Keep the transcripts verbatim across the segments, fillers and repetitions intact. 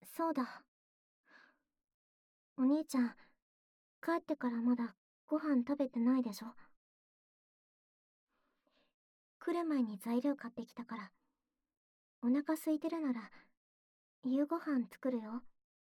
そうだ。お兄ちゃん、帰ってからまだご飯食べてないでしょ。来る前に材料買ってきたから、お腹空いてるなら夕ご飯作るよ。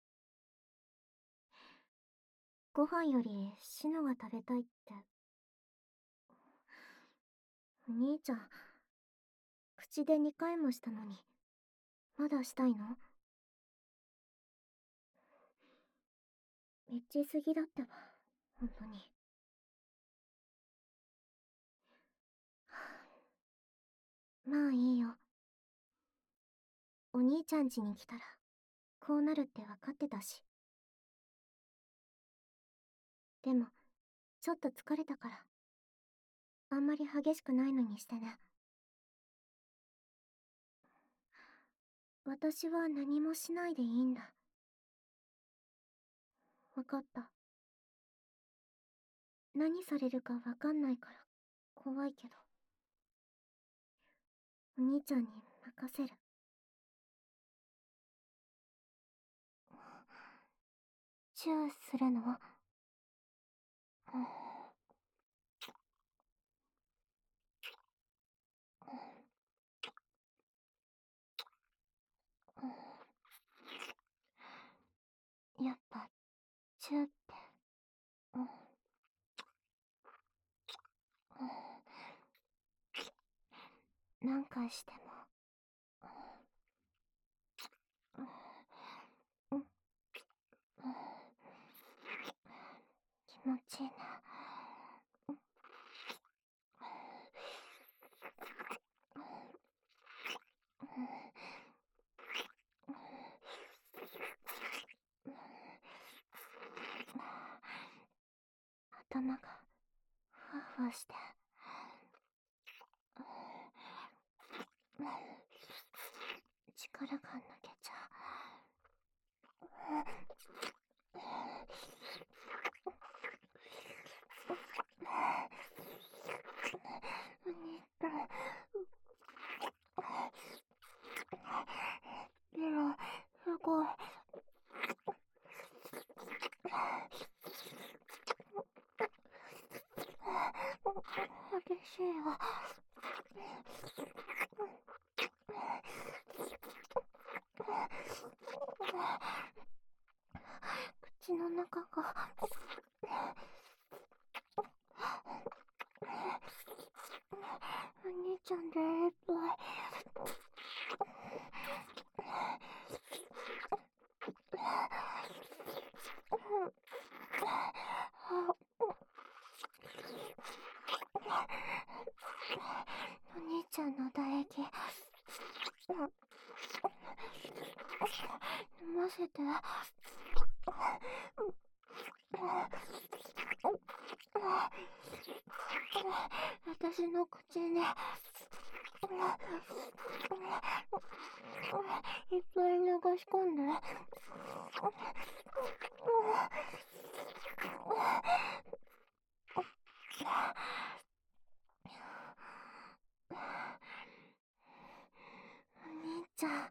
ご飯よりシノが食べたいって。お兄ちゃん、口でにかいもしたのに、まだしたいの？めっちゃすぎだってば、ほんとに。まあいいよ。お兄ちゃん家に来たら、こうなるってわかってたし。でも、ちょっと疲れたから、あんまり激しくないのにしてね。私は何もしないでいいんだ。わかった。何されるかわかんないから、怖いけど。お兄ちゃんに任せる。チューするの？やっぱ、チューって、うん、何回しても、うん、気持ちいいね。頭がふわふわして、力が抜けちゃう。お兄ちゃん、でも、すごい。激しいよ。口の中がお兄ちゃんでいっぱい。お兄ちゃんの唾液飲ませて。私の口にいっぱい流し込んで。お兄ちゃん、い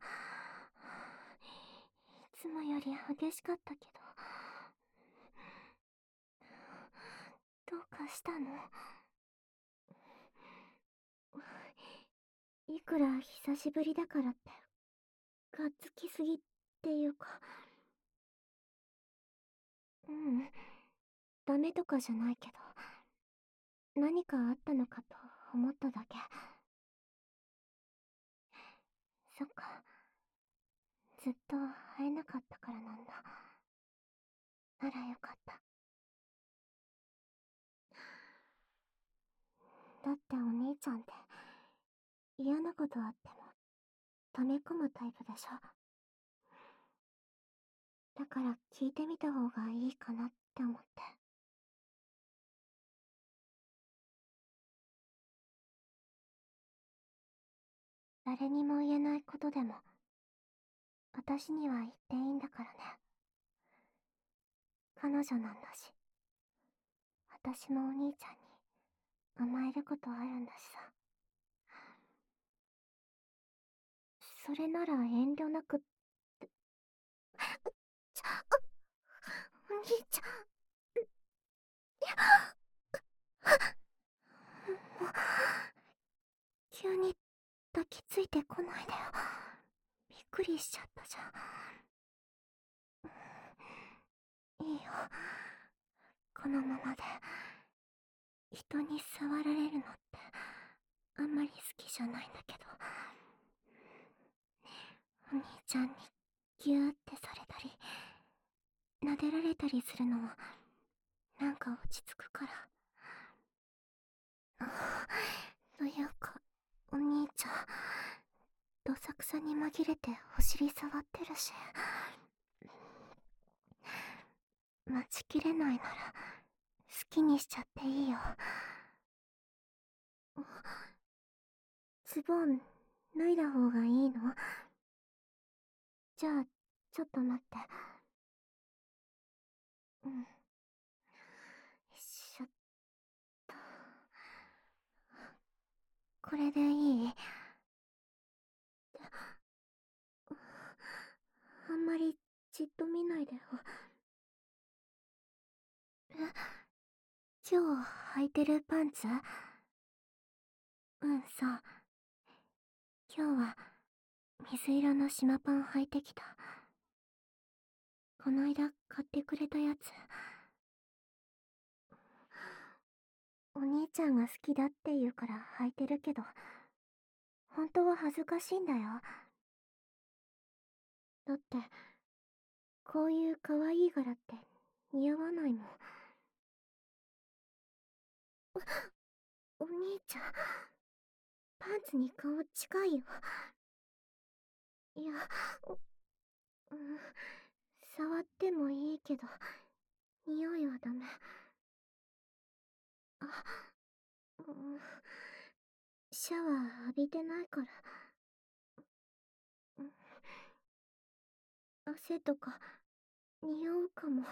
つもより激しかったけど、どうかしたの？いくら久しぶりだからって、がっつきすぎっていうか。ううん、ダメとかじゃないけど、何かあったのかと思っただけ。そっか、ずっと会えなかったからなんだ。ならよかった。だってお兄ちゃんって嫌なことあっても溜め込むタイプでしょ。だから聞いてみた方がいいかなって思って。誰にも言えないことでも私には言っていいんだからね。彼女なんだし、私もお兄ちゃんに甘えることあるんだしさ。それなら遠慮なくって。 ちゃん、お兄ちゃん。もう、急に抱きついてこないでよ。びっくりしちゃったじゃん。いいよ。このままで。人に触られるのってあんまり好きじゃないんだけど、お兄ちゃんにギューってされたり撫でられたりするのもなんか落ち着くから。というか、お兄ちゃんどさくさに紛れてお尻触ってるし、待ちきれないなら好きにしちゃっていいよ。ズボン脱いだ方がいいの？じゃあちょっと待って。うん。よいしょっと。これでいい？あんまりじっと見ないでよ。え、今日履いてるパンツ？うん、そう。今日は水色の島パン履いてきた。この間買ってくれたやつ。お兄ちゃんが好きだって言うから履いてるけど、本当は恥ずかしいんだよ。だってこういう可愛い柄って似合わないもん。お兄ちゃん、パンツに顔近いよ。いや、うん、触ってもいいけど匂いはダメ。あ、うん、シャワー浴びてないから。うん、汗とか匂うかも。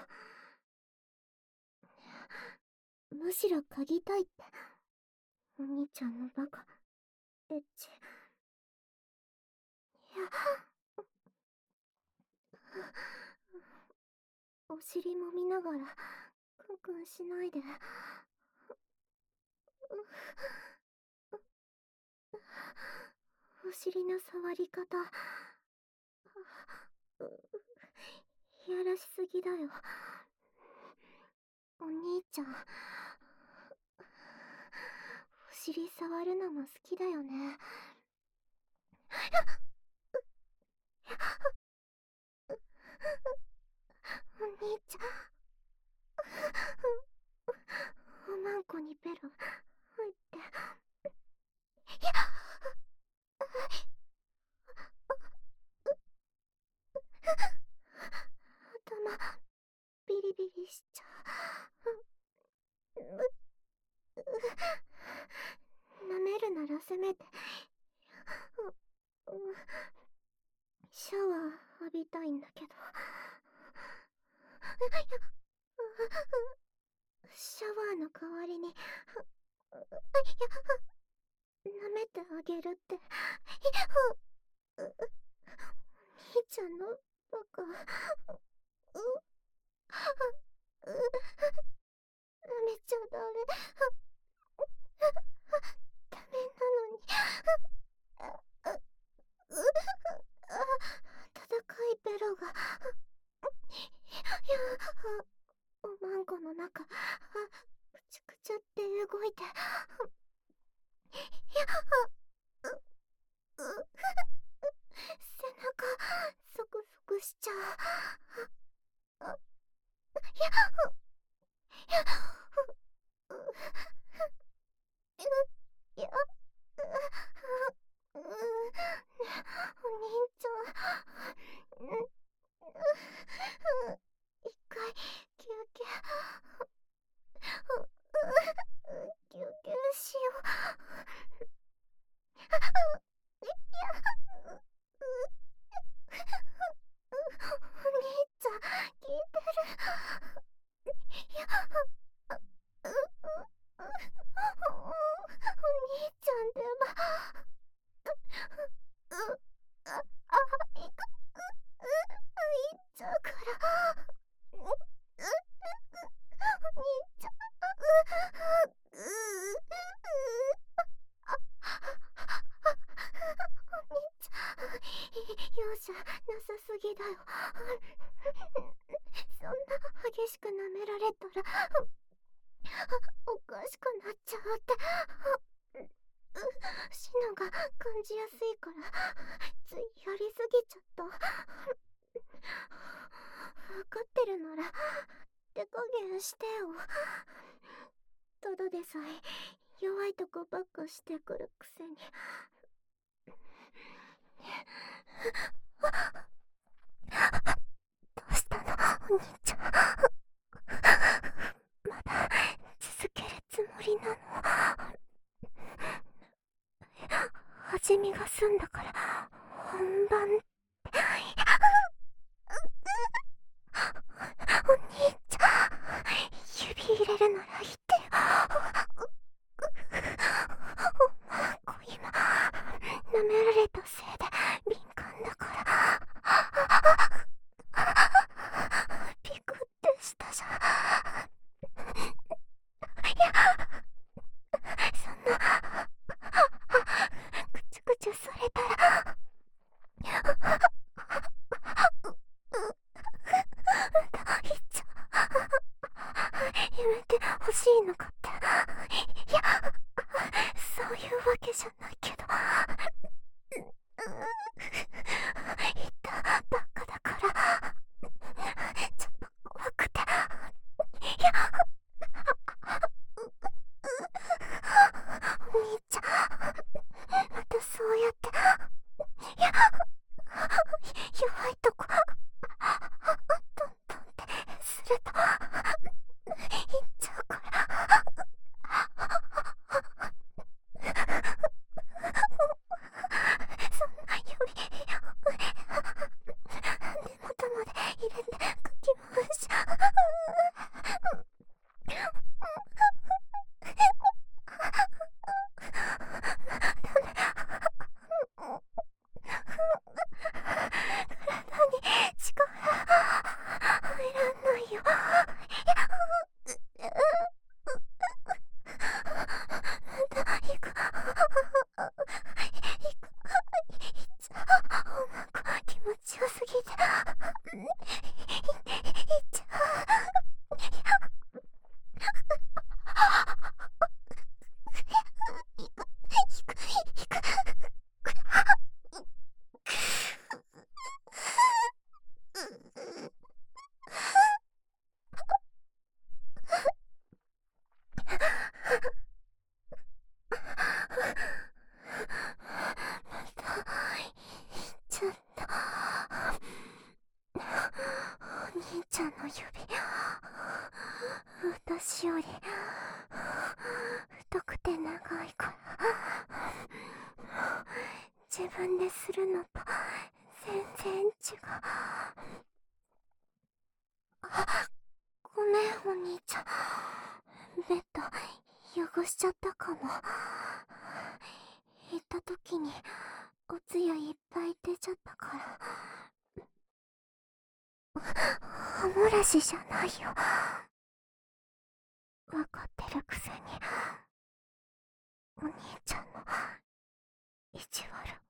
むしろ嗅ぎたいって。お兄ちゃんのバカエッチ。いや、お尻もみながらクンクンしないで。お尻の触り方いやらしすぎだよ。お兄ちゃん、お尻触るのも好きだよね。お兄ちゃん、おまんこにベロ入って。いや、頭ビリビリしちゃう。舐めるならせめてシャワー浴びたいんだけど。シャワーの代わりに舐めてあげるって。兄ちゃんのバカ。舐めちゃダメ。ダメなのに。温かいベロが。いや、おまんこの中くちゃくちゃって動いて。いや、背中ゾクゾクしちゃう。いや、いや、いや、お兄ちゃん、一回休憩休憩しよう。いや、お兄ちゃん聞いてる？いや、お兄ちゃんでば容赦なさすぎだよ。そんな激しく舐められたらおかしくなっちゃうって。シノが感じやすいからついやりすぎちゃった。分かってるなら手加減してよ。ただでさえ弱いとこばっかしてくるくせに。どうしたのお兄ちゃん。まだ続けるつもりなの？味見が済んだから本番って。お兄ちゃん、指入れるなら言ってよ。お前今舐められたせいで敏感だから。ピクってしたじゃん。いや、そんなぐちゅぐちゅされたら大ちゃん、やめてほしいのかって。いや、そういうわけじゃないけど、言ったばっかだからちょっと怖くて。いや、お兄ちゃん、またそうやって、いや、弱いとこトントンってするといっちゃうから。そんな指根元まで入れてかき回しちゃう。体に力入らないよ。まだ行く。行く。いっちゃう。なんか気持ちよすぎていっちゃう。行く行く行く。また行っちゃった。お兄ちゃんの指、私より太くて長いから自分でするのと全然違う。あ、ごめんお兄ちゃん、ベッド汚しちゃったかも。行った時におつゆいっぱい出ちゃったから。歯ブラシじゃないよ。わかってるくせにお兄ちゃんの意地悪。